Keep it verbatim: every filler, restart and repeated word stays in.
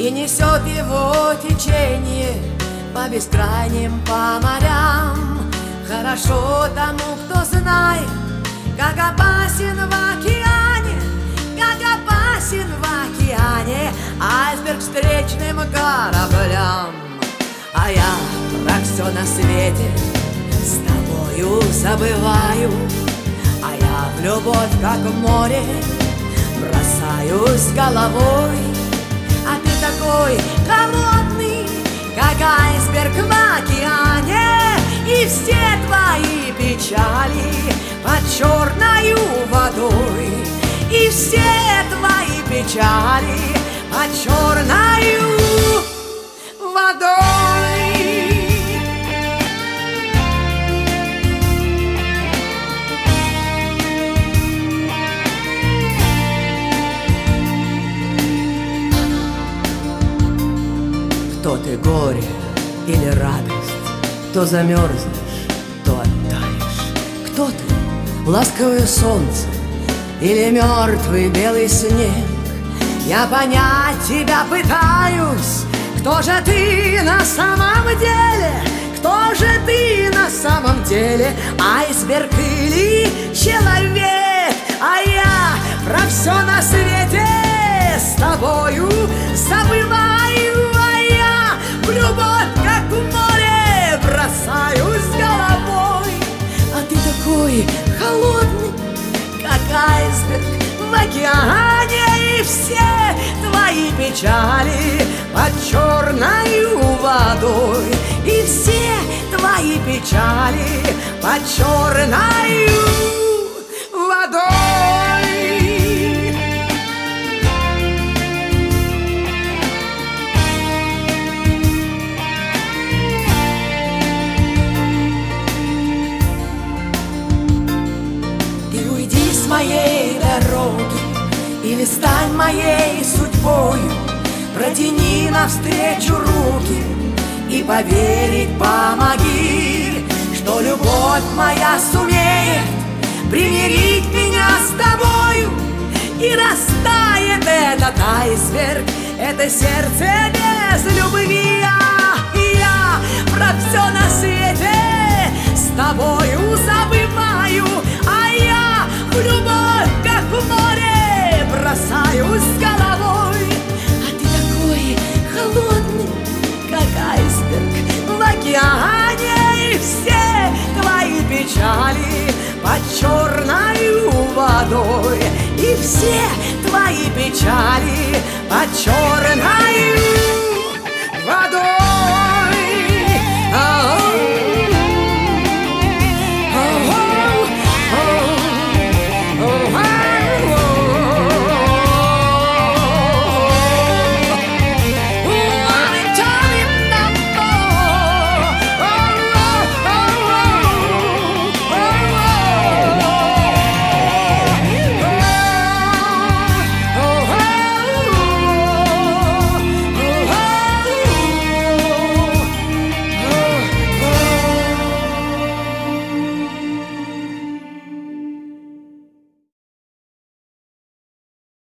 И несет его течение по бескрайним, по морям. Хорошо тому, кто знает, как опасен в океане, как опасен в океане айсберг встречным кораблям. А я про все на свете с тобою забываю, а я в любовь, как в море, бросаюсь головой. А ты такой холодный, как айсберг в океане, и все твои печали под черною водой, и все твои печали под черною водой. Кто ты, горе или радость? То замерзнешь, то оттаешь. Кто ты, ласковое солнце или мертвый белый снег? Я понять тебя пытаюсь. Кто же ты на самом деле? Кто же ты на самом деле? Айсберг или человек? А я про все на свете с тобою забываю, а я в любовь, как в море, бросаюсь головой. А ты такой холодный, как айсберг в океане, и все твои печали под черною водой, и все твои печали под черною водой. Ты уйди с моей дороги или стань моей судьбою, протяни навстречу руки и поверить помоги, что любовь моя сумеет примирить меня с тобою, и растает этот айсберг, это сердце без любви. А я про все на свете с тобою забываю, а я в любовь, как в море, бросаюсь головой. А ты такой холодный, как айсберг в океане, и все твои печали под черною водой, и все твои печали под черною